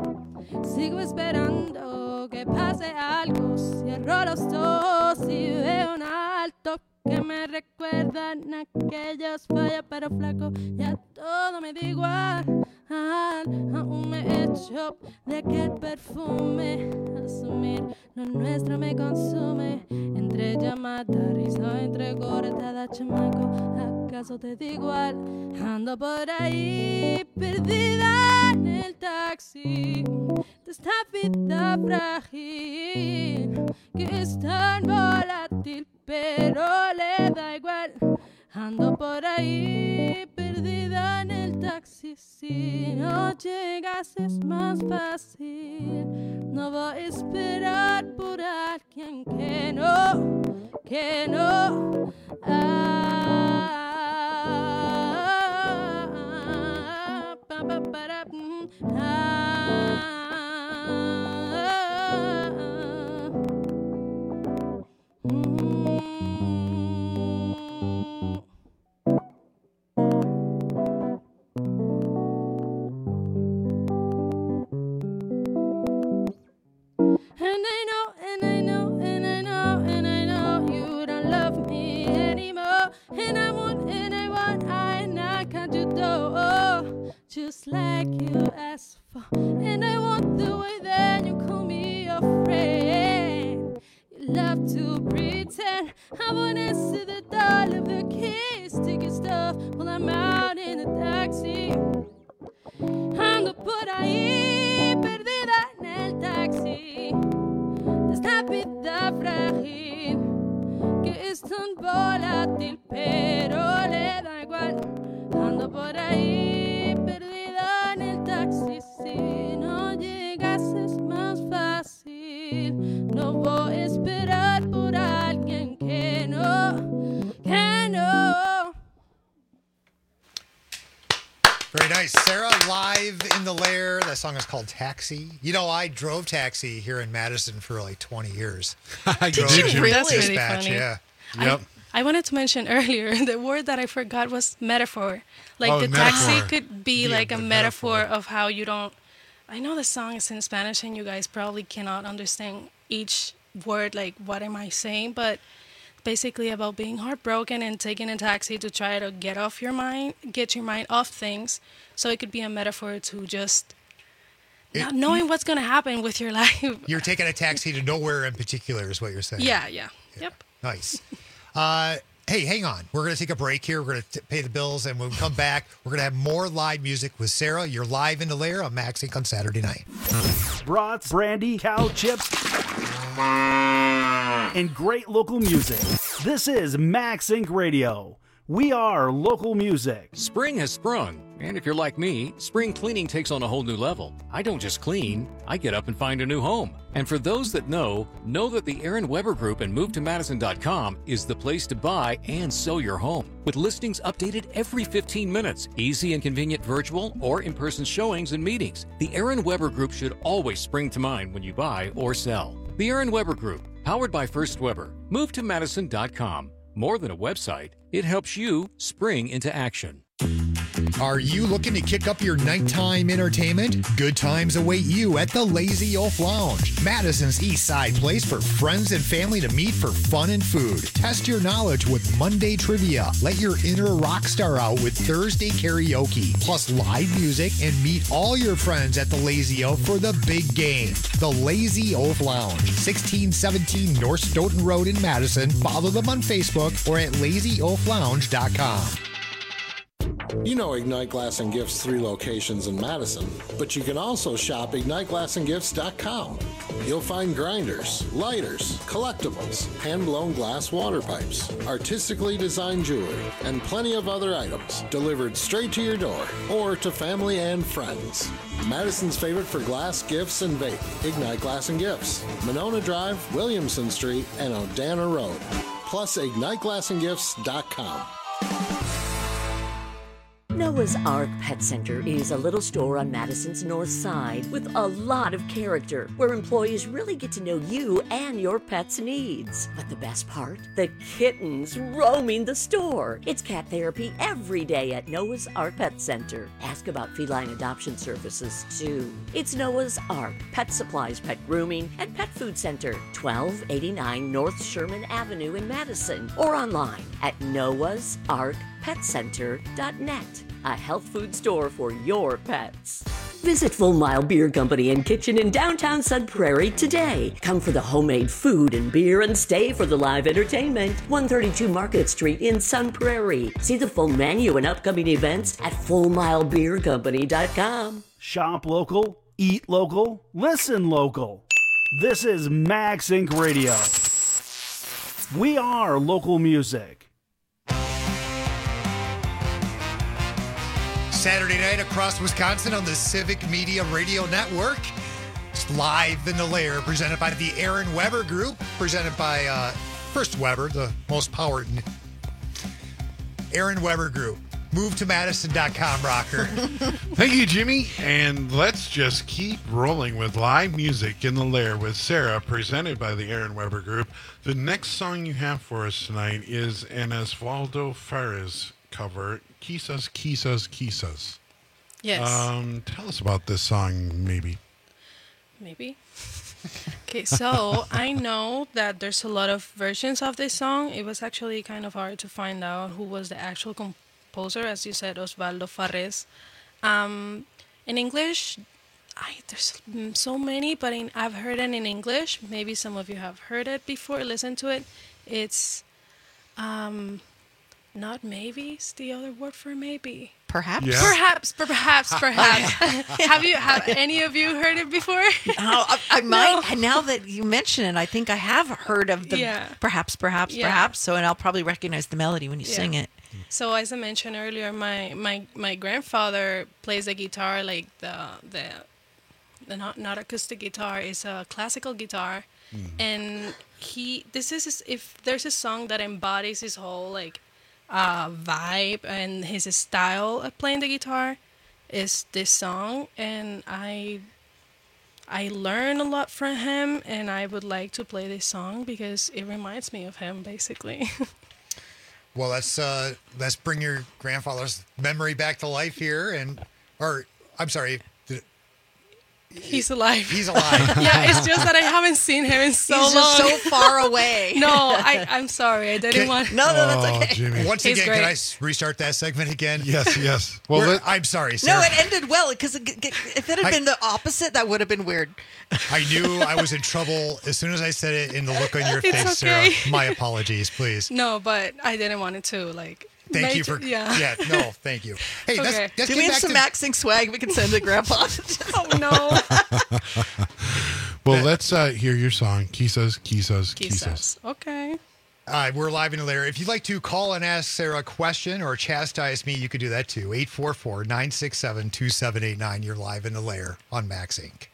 Sigo esperando que pase algo. Cierro los ojos y veo un alto que me recuerdan aquellos fallas, pero flaco, ya todo me da igual. Aún me echo de aquel perfume. Asumir lo nuestro me consume. Entre llamada, risa, entre cortada, chamaco. ¿Acaso te da igual? Ando por ahí perdida en el taxi de esta vida frágil que es tan volátil, pero le da igual. Ando por ahí perdida en el taxi. Si no llegas es más fácil. No voy a esperar por alguien que no, que no. Ah, pa, pa, para, mm, ah, mm. And I know, and I know, and I know, and I know you don't love me anymore. And I want, and I want, I knock at your door, just like you asked for. And I want the way that you call me your friend. You love to pretend. I wanna see the door, leave the keys, take your stuff while I'm out in the taxi. Ando por ahí perdida en el taxi de esta vida frágil que es tan volátil, pero le da igual. Ando por ahí perdida en el taxi. Si no llegas es más fácil. No voy a esperar por alguien que no, que no. Very nice. Sarah, live in the lair. That song is called Taxi. You know, I drove taxi here in Madison for like twenty years. Did drove you to really? That's really dispatch, funny. Yeah. I, I wanted to mention earlier, the word that I forgot was metaphor. Like Oh, the metaphor. taxi could be Yeah, like a the metaphor of how you don't. I know the song is in Spanish and you guys probably cannot understand each word, like what am I saying, but basically about being heartbroken and taking a taxi to try to get off your mind, get your mind off things. So it could be a metaphor to just not knowing what's going to happen with your life. You're taking a taxi to nowhere in particular is what you're saying. Yeah, yeah. Yep. Nice. Uh, hey, hang on. We're going to take a break here. We're going to pay the bills, and when we come back, we're going to have more live music with Sarah. You're live in the lair on Max Inc on Saturday night. Brats, brandy, cow chips, and great local music. This is Max Incorporated. Radio. We are local music. Spring has sprung, and if you're like me, spring cleaning takes on a whole new level. I don't just clean, I get up and find a new home. And for those that know, know that the Aaron Weber Group and move to madison dot com is the place to buy and sell your home. With listings updated every fifteen minutes, easy and convenient virtual or in-person showings and meetings, the Aaron Weber Group should always spring to mind when you buy or sell. The Aaron Weber Group, powered by First Weber, move to madison dot com. More than a website, it helps you spring into action. Are you looking to kick up your nighttime entertainment? Good times await you at the Lazy Oaf Lounge, Madison's East Side place for friends and family to meet for fun and food. Test your knowledge with Monday trivia. Let your inner rock star out with Thursday karaoke, plus live music, and meet all your friends at the Lazy Oaf for the big game. The Lazy Oaf Lounge, sixteen seventeen North Stoughton Road in Madison. Follow them on Facebook or at lazy oaf lounge dot com. You know Ignite Glass and Gifts' three locations in Madison, but you can also shop ignite glass and gifts dot com. You'll find grinders, lighters, collectibles, hand-blown glass water pipes, artistically designed jewelry, and plenty of other items delivered straight to your door or to family and friends. Madison's favorite for glass, gifts, and vape, Ignite Glass and Gifts, Monona Drive, Williamson Street, and Odana Road. Plus ignite glass and gifts dot com. Noah's Ark Pet Center is a little store on Madison's north side with a lot of character, where employees really get to know you and your pet's needs. But the best part? The kittens roaming the store. It's cat therapy every day at Noah's Ark Pet Center. Ask about feline adoption services, too. It's Noah's Ark Pet Supplies, Pet Grooming, and Pet Food Center, twelve eighty-nine North Sherman Avenue in Madison, or online at noahs ark pet center dot net. A health food store for your pets. Visit Full Mile Beer Company and Kitchen in downtown Sun Prairie today. Come for the homemade food and beer and stay for the live entertainment. one thirty-two Market Street in Sun Prairie. See the full menu and upcoming events at full mile beer company dot com. Shop local, eat local, listen local. This is Max Inc Radio. We are local music. Saturday night across Wisconsin on the Civic Media Radio Network. It's live in the lair, presented by the Aaron Weber Group, presented by uh, First Weber, the most powered. Aaron Weber Group. Move to Madison dot com, rocker. Thank you, Jimmy. And let's just keep rolling with live music in the lair with Sarah, presented by the Aaron Weber Group. The next song you have for us tonight is an Osvaldo Fares cover, Quizás, Quizás, Quizás. Yes. Um, tell us about this song, maybe. Maybe. Okay, so I know that there's a lot of versions of this song. It was actually kind of hard to find out who was the actual composer, as you said, Osvaldo Fares. Um, in English, I, there's so many, but in, I've heard it in English. Maybe some of you have heard it before, listened to it. It's... Um, Not maybe is the other word for maybe. Perhaps. Yeah. Perhaps, perhaps, perhaps. have you? Have any of you heard it before? No, I, I might. No. Now that you mention it, I think I have heard of the yeah. perhaps, perhaps, yeah. perhaps. So, and I'll probably recognize the melody when you yeah. sing it. So, as I mentioned earlier, my my my grandfather plays the guitar, like the the the not not acoustic guitar, is a classical guitar, mm. and he. This is if there's a song that embodies his whole like. Uh, vibe and his style of playing the guitar is this song, and I I learn a lot from him, and I would like to play this song because it reminds me of him, basically. Well, let's uh, let's bring your grandfather's memory back to life here, and or I'm sorry. He's alive. He's alive. Yeah, it's just that I haven't seen him in so He's long. He's just so far away. No, I, I'm sorry. I didn't can, want... No, no, that's oh, okay. Jimmy. Once He's again, great. can I restart that segment again? Yes, yes. Well, let, I'm sorry, Sarah. No, it ended well, because if it had I, been the opposite, that would have been weird. I knew I was in trouble as soon as I said it in the look on your It's face, okay. Sarah. My apologies, please. No, but I didn't want it to, like... Thank major, you for... Yeah. yeah, no, thank you. Hey, Okay. let's, let's Do get we have back some to... Maxing swag we can send to Grandpa? Oh, no. well, that, let's uh, hear your song, Quizás, Quizás, Quizás. Quizás. Okay. Uh, we're live in the lair. If you'd like to call and ask Sarah a question or chastise me, you could do that too. eight four four, nine six seven, two seven eight nine. You're live in the lair on Max Incorporated.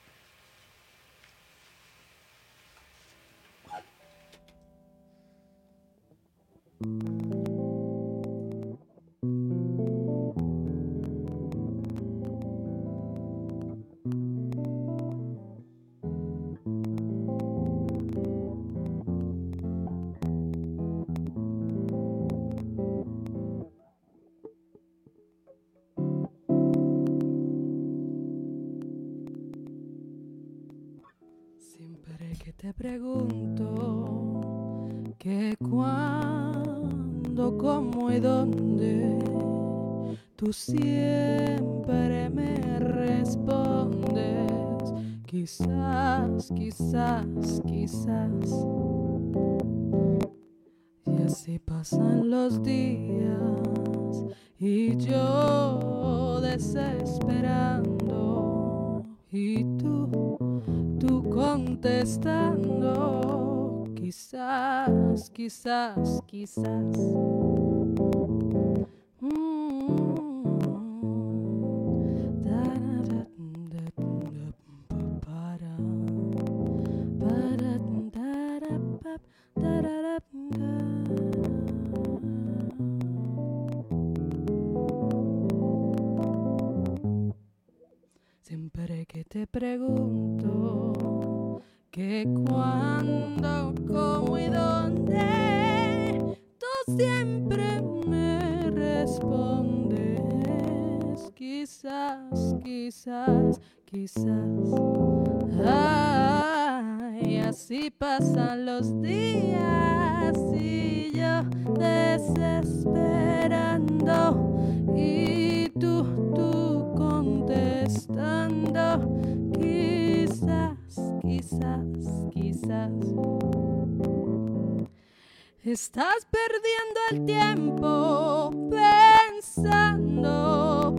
Te pregunto que cuándo, cómo y dónde, tú siempre me respondes, quizás, quizás, quizás. Y así pasan los días y yo desesperando y tú Tú contestando, quizás, quizás, quizás. te pregunto que cuándo, cómo y dónde, tú siempre me respondes. Quizás, quizás, quizás. Ay, así pasan los días y yo desesperando y tú, tú contestando. Quizás, quizás, quizás. Estás perdiendo el tiempo pensando,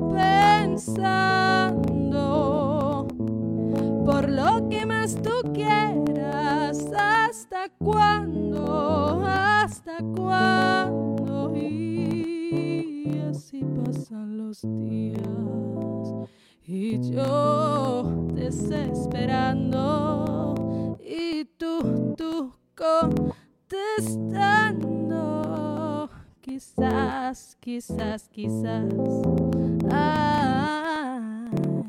pensando por lo que más tú quieras. ¿Hasta cuándo? ¿Hasta cuándo? Y así pasan los días y yo desesperando y tú, tú contestando. Quizás, quizás, quizás. Ay,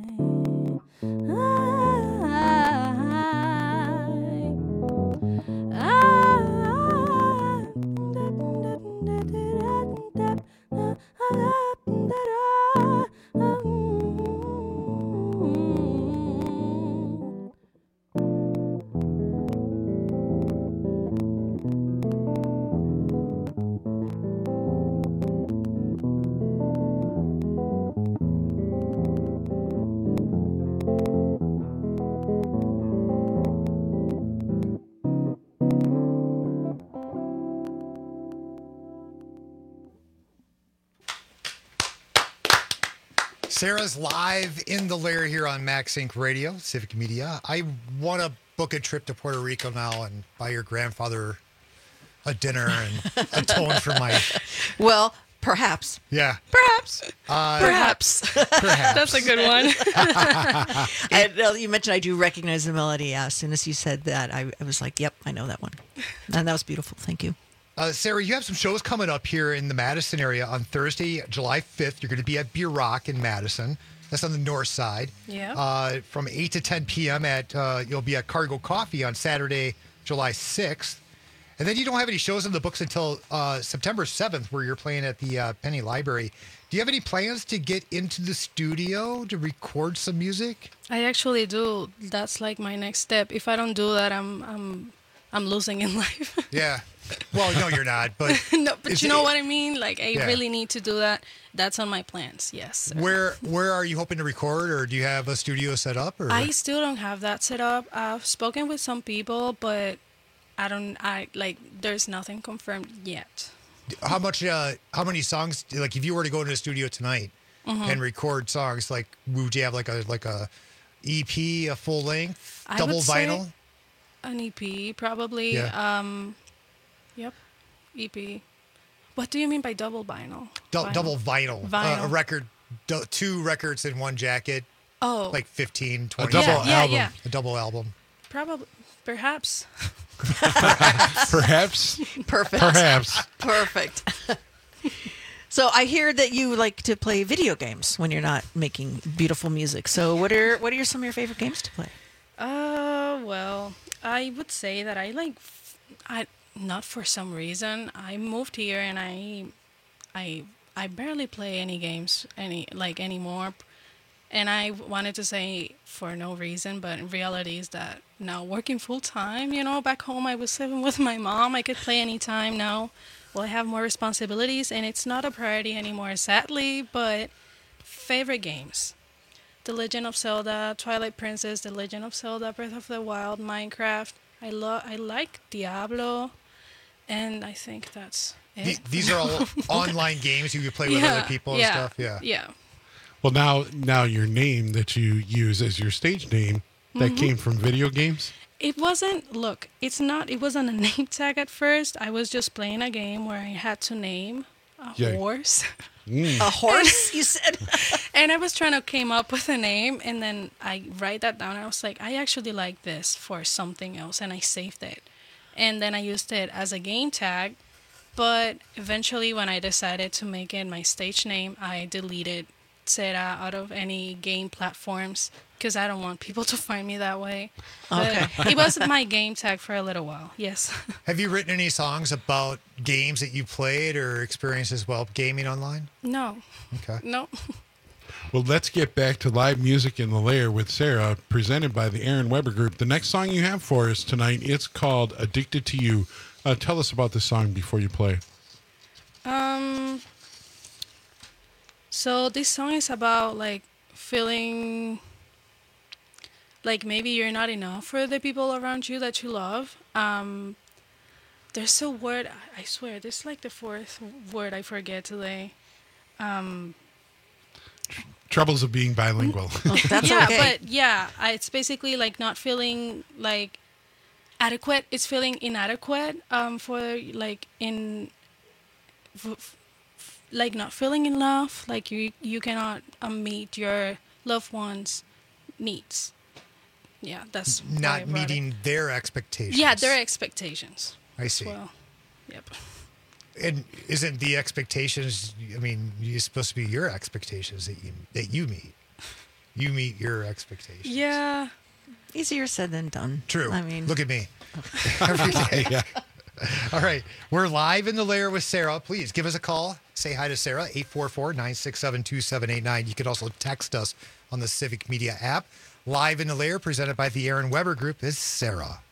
Sarah's live in the lair here on Max Inc Radio, Civic Media. I want to book a trip to Puerto Rico now and buy your grandfather a dinner and atone for my... Well, perhaps. Yeah. Perhaps. Uh, Perhaps. Perhaps. That's a good one. I, well, you mentioned I do recognize the melody. Yeah, as soon as you said that, I, I was like, yep, I know that one. And that was beautiful. Thank you. Uh, Sarah, you have some shows coming up here in the Madison area on Thursday, July fifth. You're going to be at Beer Rock in Madison. That's on the north side. Yeah. Uh, from eight to ten p.m. at uh, you'll be at Cargo Coffee on Saturday, July sixth. And then you don't have any shows in the books until uh, September seventh, where you're playing at the uh, Penny Library. Do you have any plans to get into the studio to record some music? I actually do. That's like my next step. If I don't do that, I'm I'm I'm losing in life. Yeah. Well, no, you're not. But no, but is you know it- what I mean. Like I Yeah. really need to do that. That's on my plans. Yes. sir. Where where are you hoping to record, or do you have a studio set up? Or I still don't have that set up. I've spoken with some people, but I don't. I like. There's nothing confirmed yet. how much? Uh, how many songs? Like, if you were to go into the studio tonight Mhm. and record songs, like, would you have like a like a E P, a full length, I double would say vinyl? An E P, probably. Yeah. Um, yep, E P. What do you mean by double vinyl? Du- Vinyl. Double vinyl, Vinyl. Uh, a record, du- two records in one jacket. Oh. like fifteen, twenty. double Yeah, yeah, album. yeah. A double album. Probably, perhaps. Perhaps. Perfect. Perhaps. Perfect. So I hear that you like to play video games when you're not making beautiful music. So what are what are some of your favorite games to play? Uh, well, I would say that I like, f- I not for some reason. I moved here and I, I, I barely play any games any like anymore, and I wanted to say for no reason, but in reality is that now working full time. You know, back home I was living with my mom. I could play anytime now. Well, I have more responsibilities and it's not a priority anymore, sadly. But favorite games. The Legend of Zelda, Twilight Princess, The Legend of Zelda, Breath of the Wild, Minecraft. I love, I like Diablo, and I think that's it. The- these are all online games you can play with Yeah, other people and yeah, stuff. Yeah. Yeah. Well, now, now your name that you use as your stage name that Mhm. came from video games. It wasn't, look, it's not, it wasn't a name tag at first. I was just playing a game where I had to name a Yeah. horse. Mm. A horse, you said? And I was trying to came up with a name, and then I write that down. I was like, I actually like this for something else, and I saved it. And then I used it as a game tag. But eventually, when I decided to make it my stage name, I deleted Sarah out of any game platforms because I don't want people to find me that way. But Okay. it was my game tag for a little while. Yes. Have you written any songs about games that you played or experiences while gaming online? No. Okay. No. Well, let's get back to live music in the Lair with Sarah, presented by the Aaron Weber Group. The next song you have for us tonight, it's called Addicted to You. Uh, tell us about this song before you play. Um. So this song is about like feeling like maybe you're not enough for the people around you that you love. Um, there's a word, I swear, this is like the fourth word I forget today. Um, Troubles of being bilingual. yeah, but yeah, I, it's basically like not feeling like adequate. It's feeling inadequate um, for like in, f- f- like not feeling enough. Like you you cannot um, meet your loved ones' needs. Yeah, that's why I Not wrote it. meeting their expectations. Yeah, their expectations. I see. Well, yep. And isn't the expectations? I mean, it's supposed to be your expectations that you that you meet. You meet your expectations. Yeah. Easier said than done. True. I mean, look at me. Every day. Yeah. All right. We're live in the Lair with Sarah. Please give us a call. Say hi to Sarah, eight four four, nine six seven, two seven eight nine. You can also text us on the Civic Media app. Live in the Lair, presented by the Aaron Weber Group, is Sarah.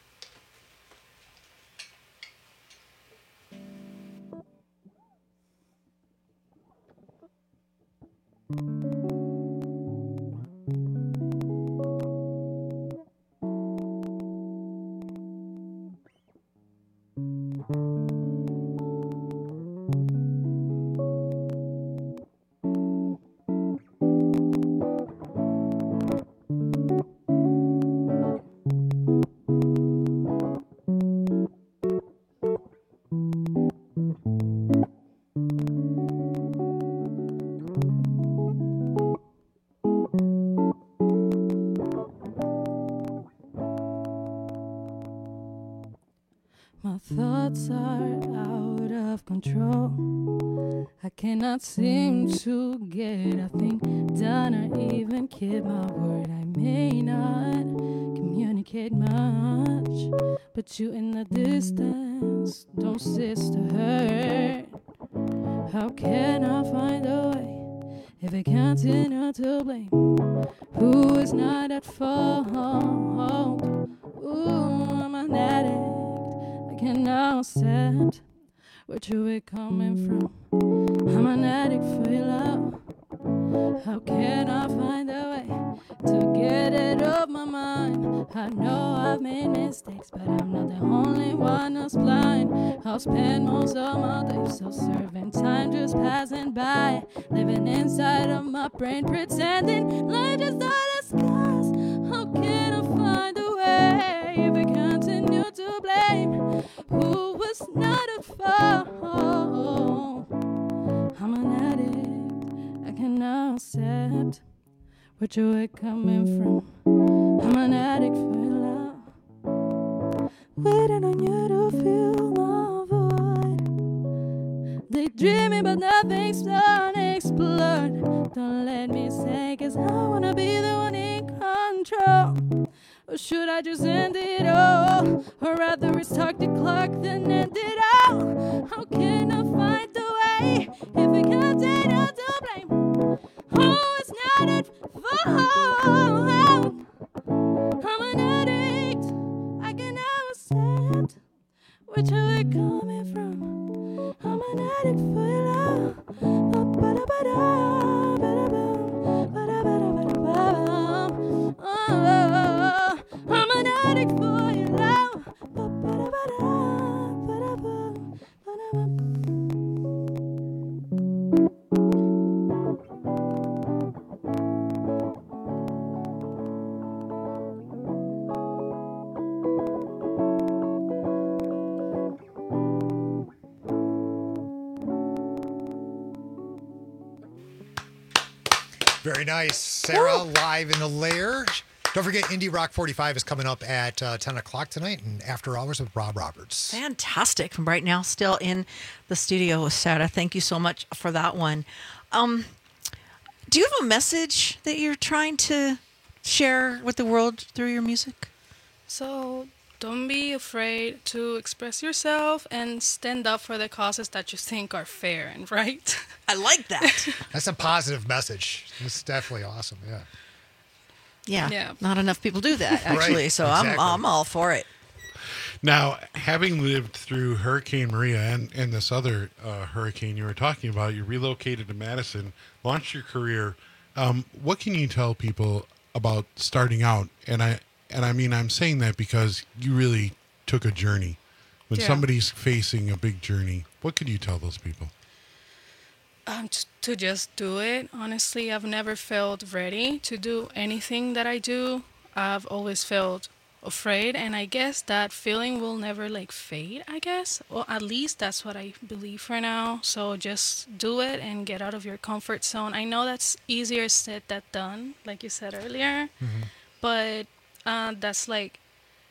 My thoughts are out of control. I cannot seem to get a thing done or even keep my word. I may not communicate much, but you in the distance don't cease to hurt. How can I find a way if I continue to blame who is not at fault? Ooh, I'm an addict. I cannot accept where you were coming from. I'm an addict for your love. How can I find a way to get it off my mind? I know I've made mistakes, but I'm not the only one who's blind. I'll spend most of my days so serving time just passing by, living inside of my brain, pretending life is all a scars. How can I find a way if I continue to blame who was not at fault? I'm an addict. I cannot accept where you were coming from. I'm an addict for your love, waiting on you to fill my void. Daydreaming but nothing's unexplored. Don't let me say, 'cause I wanna be the one in control. Or should I just end it all? Or rather restart the clock than end it out? How can I find the way if I continue to blame who is not at fault? I'm an addict. I cannot accept where you are coming from. I'm an addict for your love. Ba-ba-da-ba-da, ba-da-bum, ba-da-ba-da-ba-da-bum. Oh, I'm an addict for your love. Ba-ba-da-ba-da, ba-da-bum, ba-da-bum. Very nice. Sarah, live in the Lair. Don't forget, Indie Rock forty-five is coming up at uh, ten o'clock tonight and After Hours with Rob Roberts. Fantastic. From right now, still in the studio with Sarah. Thank you so much for that one. Um, Do you have a message that you're trying to share with the world through your music? So don't be afraid to express yourself and stand up for the causes that you think are fair and right. I like that. That's a positive message. It's definitely awesome. Yeah. Yeah. Yeah. Not enough people do that, actually. Right, so exactly. I'm I'm all for it. Now, having lived through Hurricane Maria and, and this other uh, hurricane you were talking about, you relocated to Madison, launched your career. Um, what can you tell people about starting out? And I and I mean, I'm saying that because you really took a journey. When Yeah. somebody's facing a big journey, what could you tell those people? Um, t- to just do it. Honestly, I've never felt ready to do anything that I do. I've always felt afraid, and I guess that feeling will never like fade, I guess. Or at least that's what I believe for now. So just do it and get out of your comfort zone. I know that's easier said than done, like you said earlier. But uh, that's like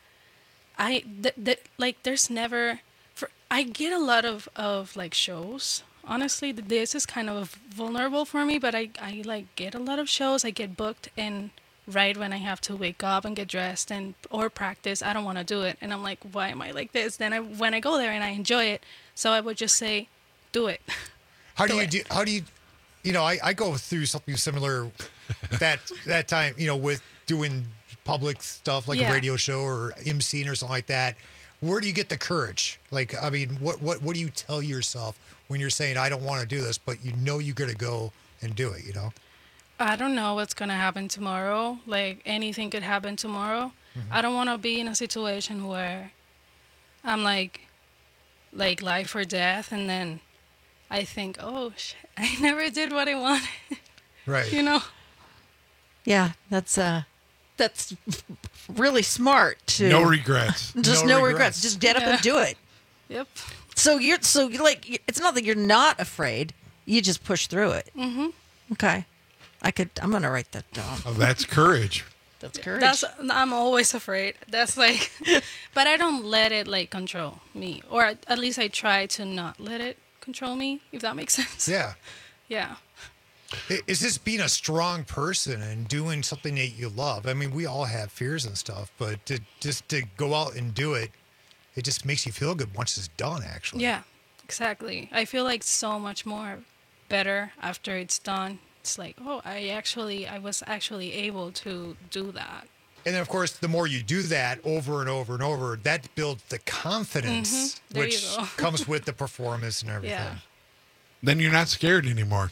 I th- th- like there's never for I get a lot of of like shows. Honestly, th- this is kind of vulnerable for me, but I I like get a lot of shows. I get booked, and right when I have to wake up and get dressed and or practice, I don't want to do it, and I'm like, why am I like this? Then I when I go there and I enjoy it, so I would just say, do it. How do, Do you it. do? How do you? You know, I, I go through something similar that that time. You know, with doing public stuff like Yeah. a radio show or emceeing or something like that. Where do you get the courage? Like, I mean, what what what do you tell yourself when you're saying I don't want to do this, but you know you're gonna go and do it? You know. I don't know what's gonna happen tomorrow. Like anything could happen tomorrow. I don't want to be in a situation where I'm like, like life or death, and then I think, oh shit, I never did what I wanted. Right. You know. Yeah, that's uh, that's really smart. To No regrets. Just No no, regrets. regrets. Just get up Yeah. and do it. Yep. So you're so you're like it's not that you're not afraid. You just push through it. Mhm. Okay. I could. I'm gonna write that down. Oh, that's courage. That's courage. That's I'm always afraid. That's like, but I don't let it like control me, or at at least I try to not let it control me. If that makes sense. Yeah. Yeah. I- Is this being a strong person and doing something that you love? I mean, we all have fears and stuff, but to just to go out and do it, it just makes you feel good once it's done. Actually. Yeah. Exactly. I feel like so much more better after it's done. It's like, oh, I actually, I was actually able to do that. And then, of course, the more you do that over and over and over, that builds the confidence, Mhm. There you which go. comes with the performance and everything. Yeah. Then you're not scared anymore.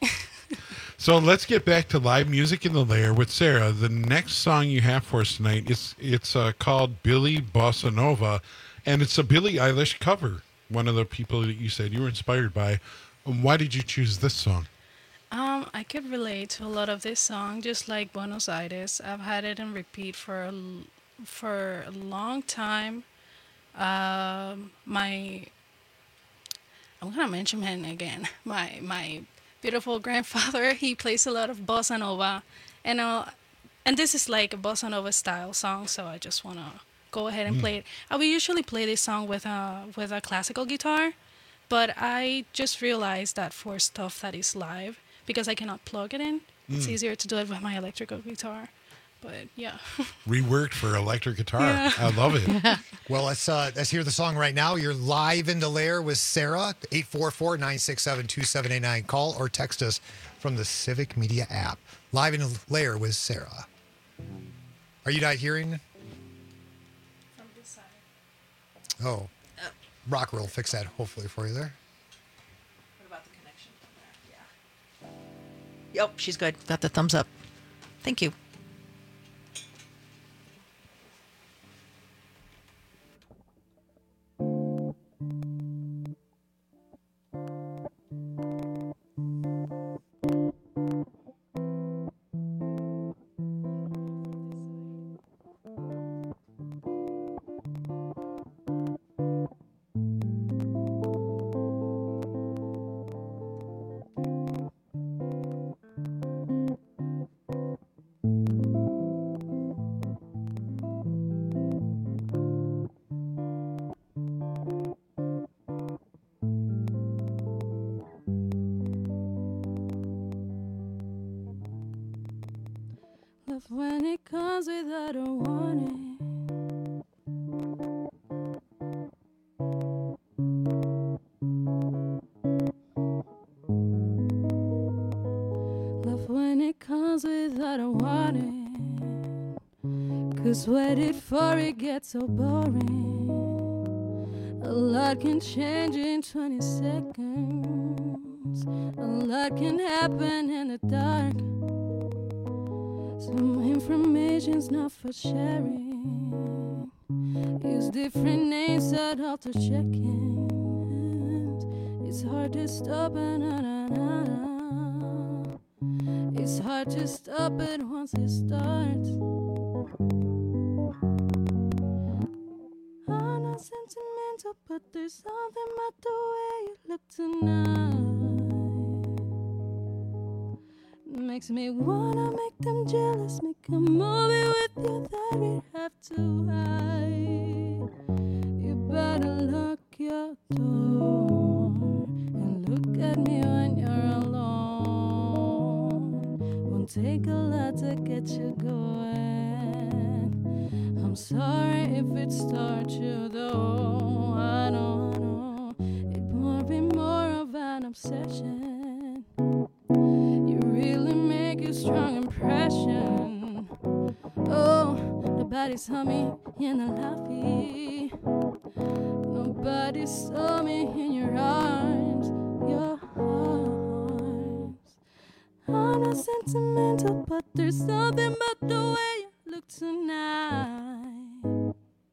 So let's get back to live music in the lair with Sarah. The next song you have for us tonight is it's uh, called Billy Bossa Nova, and it's a Billie Eilish cover. One of the people that you said you were inspired by. Why did you choose this song? Um, I could relate to a lot of this song, just like Buenos Aires. I've had it in repeat for a, l- for a long time. Um, my, I'm gonna mention him again. My my beautiful grandfather. He plays a lot of bossa nova, and uh, and this is like a bossa nova style song. So I just wanna go ahead and Mm. play it. I would usually play this song with a with a classical guitar, but I just realized that for stuff that is live, because I cannot plug it in, it's Mm. easier to do it with my electrical guitar. But yeah. Reworked for electric guitar. Yeah. I love it. Well, let's uh, let's hear the song right now. You're live in the lair with Sarah. eight four four, nine six seven, two seven eight nine. Call or text us from the Civic Media app. Live in the lair with Sarah. Are you not hearing? From this side. Oh, Rocker will fix that hopefully for you there. What about the connection from there? Yeah. Yep, she's good. Got the thumbs up. Thank you. Love when it comes without a warning. Love when it comes without a warning. Cause waiting for it gets so boring. A lot can change in twenty seconds. A lot can happen in the dark. Some information's not for sharing. Use different names that alter check-ins. It's hard to stop it, na, na, na, na. It's hard to stop it once it starts. I'm not sentimental, but there's something about the way you look tonight. Makes me wanna make them jealous, make a movie with you that we have to hide. You better lock your door and look at me when you're alone. Won't take a lot to get you going. I'm sorry if it starts you though. I know, I know, it might be more of an obsession. Really make a strong impression. Oh, nobody's saw me in the lobby. Nobody saw me in your arms, your arms. I'm not sentimental, but there's something about the way you look tonight.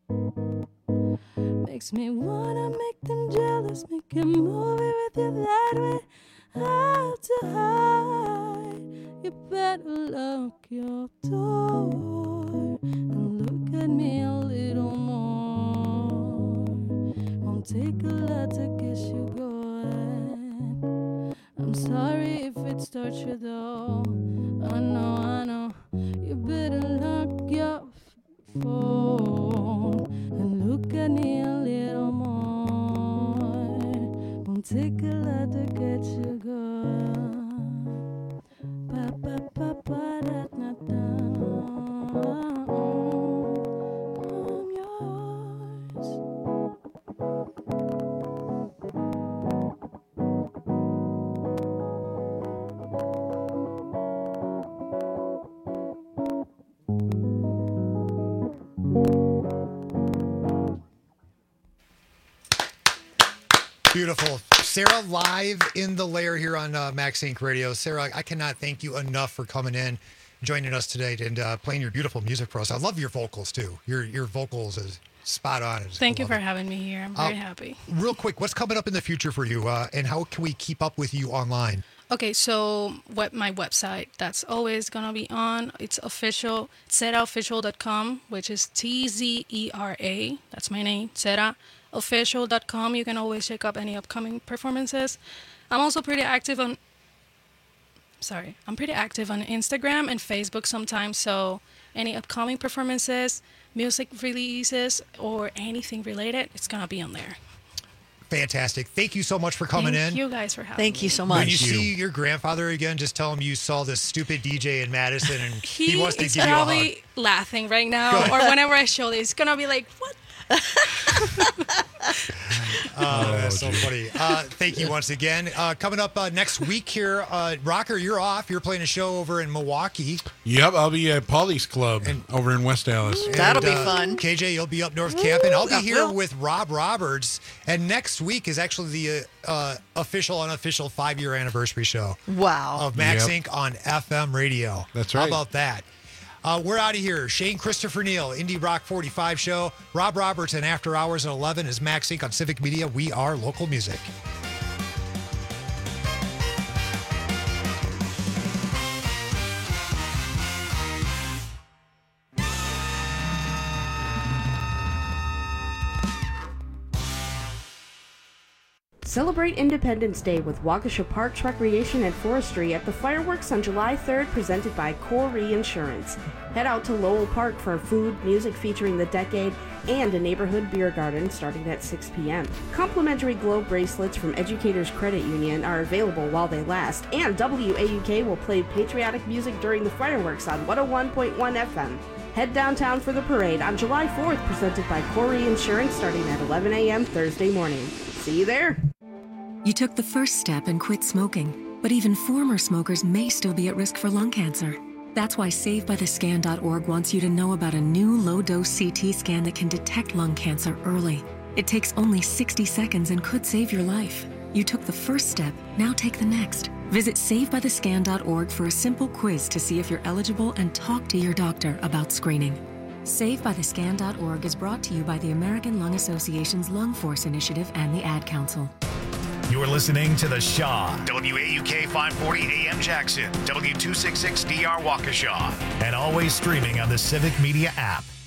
Makes me wanna make them jealous, make a movie with you that way. How to hide. You better lock your door and look at me a little more. Won't take a lot to get you going. I'm sorry if it starts you though. I know, I know. You better lock your phone and look at me a little more. Won't take a lot to get you going. Ba, ba, ba, ba, da, da, da. I'm yours. Beautiful. Sarah, live in the lair here on uh, Max Inc Radio. Sarah, I cannot thank you enough for coming in, joining us today, and uh, playing your beautiful music for us. I love your vocals, too. Your your vocals is spot on. Thank you for it. having me here. I'm very uh, happy. Real quick, what's coming up in the future for you, uh, and how can we keep up with you online? Okay, so what my website, that's always going to be on. It's official, zera official dot com, which is T Z E R A. That's my name, Zera official dot com. You can always check up any upcoming performances. I'm also pretty active on sorry I'm pretty active on Instagram and Facebook sometimes, so any upcoming performances, music releases, or anything related, it's gonna be on there. Fantastic. Thank you so much for coming Thank in. you guys for having Thank me. you so much. When you Thank see you. your grandfather again, just tell him you saw this stupid D J in Madison and he, he wants to is give you a hug. probably laughing right now, or whenever I show this, he's gonna be like, what? Oh, that's so funny. Uh, thank you once again. Uh, coming up uh, next week here, uh, Rocker, you're off. You're playing a show over in Milwaukee. Yep, I'll be at Polly's Club and, over in West Dallas. And, That'll be uh, fun. K J, you'll be up north camping. I'll be that here will. with Rob Roberts. And next week is actually the uh, uh, official, unofficial five-year anniversary show. Wow. Of Max Yep. Inc on F M radio. That's How right. about that? Uh, we're out of here. Shane Christopher Neal, Indie Rock forty-five show. Rob Roberts and After Hours at eleven is Max Inc on Civic Media. We are local music. Celebrate Independence Day with Waukesha Parks Recreation and Forestry at the fireworks on July third, presented by Corey Insurance. Head out to Lowell Park for food, music featuring the decade, and a neighborhood beer garden starting at six p.m. Complimentary glow bracelets from Educators Credit Union are available while they last, and W A U K will play patriotic music during the fireworks on one oh one point one F M. Head downtown for the parade on July fourth, presented by Corey Insurance, starting at eleven a.m. Thursday morning. See you there. You took the first step and quit smoking, but even former smokers may still be at risk for lung cancer. That's why Save By The Scan dot org wants you to know about a new low-dose C T scan that can detect lung cancer early. It takes only sixty seconds and could save your life. You took the first step, now take the next. Visit Save By The Scan dot org for a simple quiz to see if you're eligible and talk to your doctor about screening. Save By The Scan dot org is brought to you by the American Lung Association's Lung Force Initiative and the Ad Council. You're listening to The Shaw, W A U K five forty A M Jackson, W two sixty-six D R Waukesha, and always streaming on the Civic Media app.